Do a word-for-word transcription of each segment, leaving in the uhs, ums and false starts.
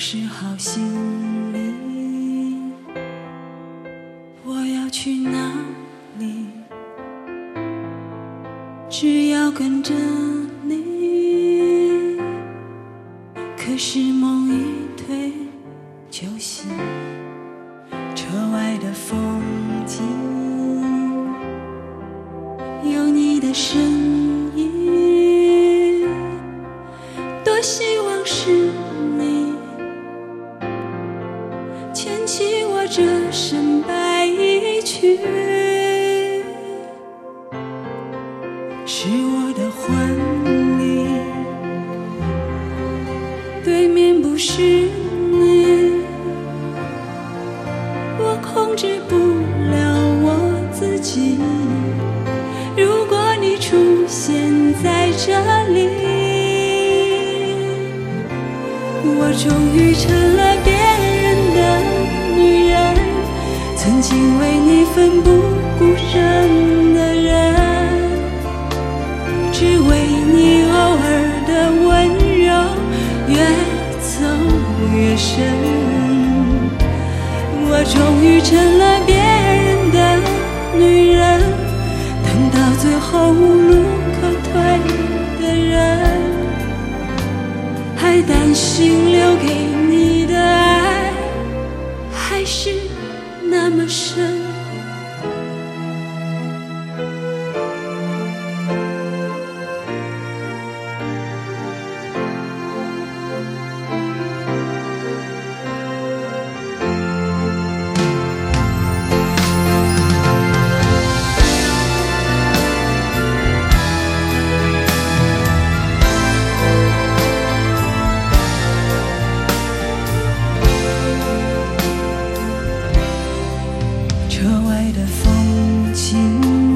是好心理，我要去哪里？只要跟着你。可是梦一推就醒，车外的风景有你的身影，多希望是你牵起我这身白衣裙，是我的婚礼，对面不是你，我控制不了我自己。如果你出现在这里，我终于成了别人的女人，曾经为你奋不顾身的人，只为你偶尔的温柔越走越深。我终于成了别人的女人，等到最后无路可退的人，还担心留给你的爱还是那么深。车外的风景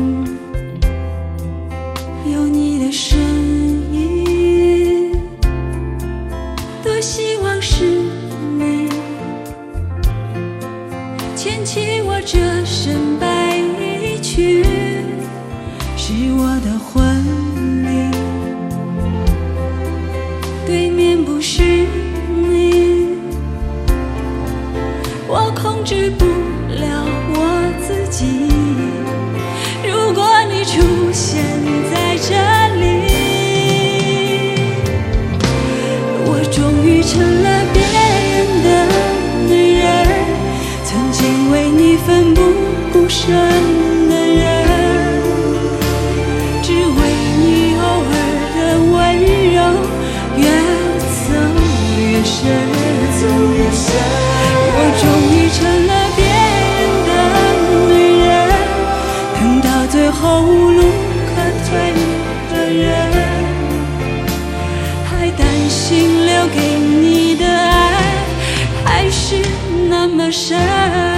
有你的身影，多希望是你牵起我这身白衣裙，是我的婚礼，对面不是你，我控制不了我自己。如果你出现在这里，我终于成了别人的女人，曾经为你奋不顾身的人，只为你偶尔的温柔越走越深。我终于成了别最后无路可退的人，还担心留给你的爱还是那么深。